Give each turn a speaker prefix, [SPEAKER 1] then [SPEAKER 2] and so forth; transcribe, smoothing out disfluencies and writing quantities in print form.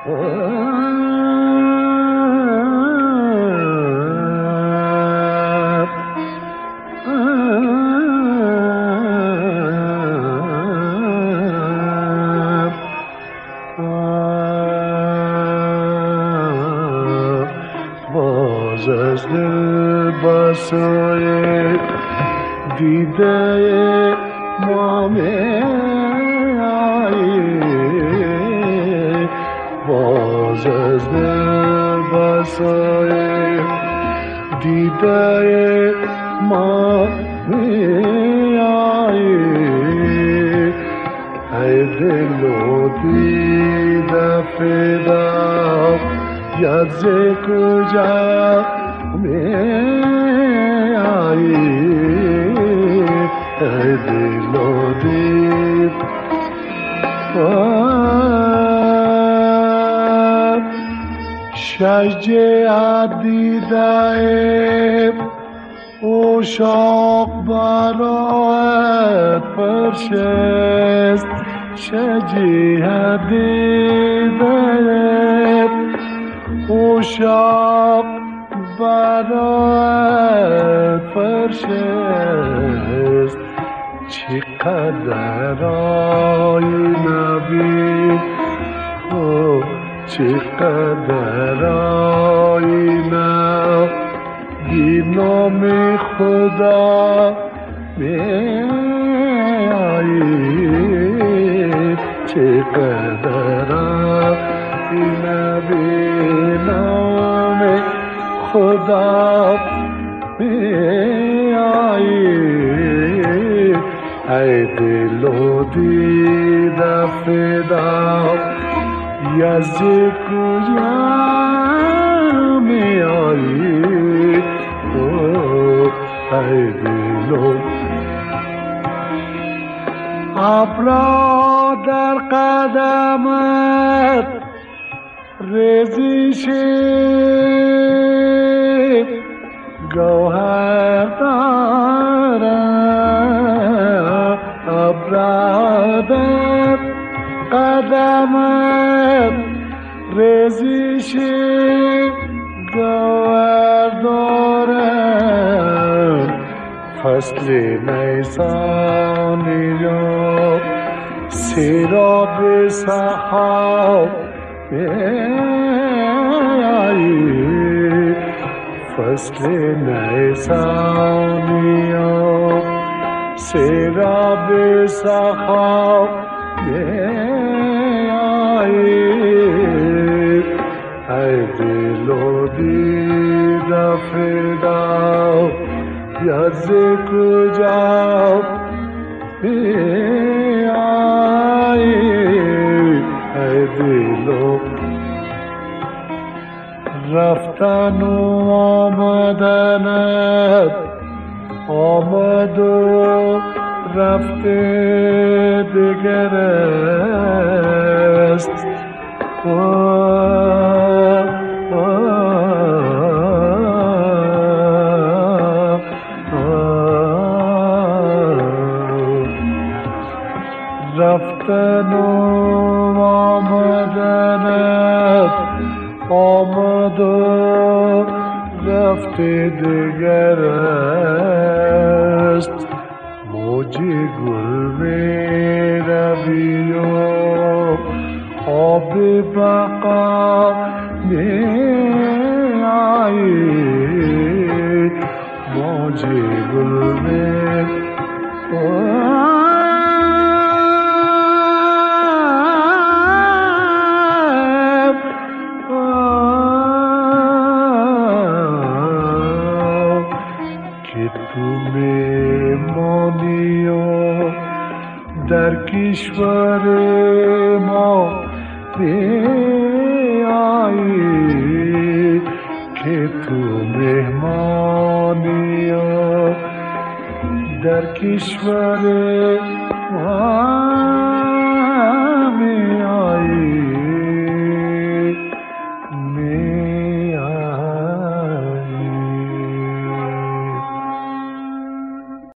[SPEAKER 1] باز از دل بسای دیده ما میایی، باز از دل بسای دیده ما میایی. ای دل و دیده فدا یاد کجا میایی، ای دل و دید شجاع دیده اشاق برایت فرشست، شجاع دیده اشاق برایت فرشست. چقدر آینه چقدر آینه بی نام خدا میایی، چقدر آینه بی نام خدا میایی. ای دل و دیده فدا یزد کجا میایی، ای دل و ابرا در قدمت ریزش گوهر دارد، ابرا در قدمت ریزش گوهر دارد. فصل نیسانی را سیراب سحاب میایی، فصل نیسانی را سیراب سحاب میایی. ای دل و دیده فدا یاد کجا میایی، ای دل و رفتن و آمدنت آمد و رفته دیگر است. رفتن و آمدنت آمد و رفته دیگر است. موج گل می روی و آب بقا می آیی، موج گل می در کشور ما میایی، که تو مهمانی در کشور ما